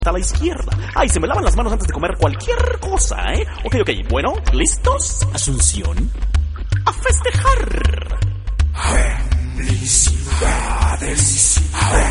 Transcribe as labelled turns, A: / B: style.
A: a la izquierda. Ay, se me lavan las manos antes de comer cualquier cosa, ¿eh? Ok, bueno, ¿listos?
B: Asunción.
A: ¡A festejar!
C: Felicidades.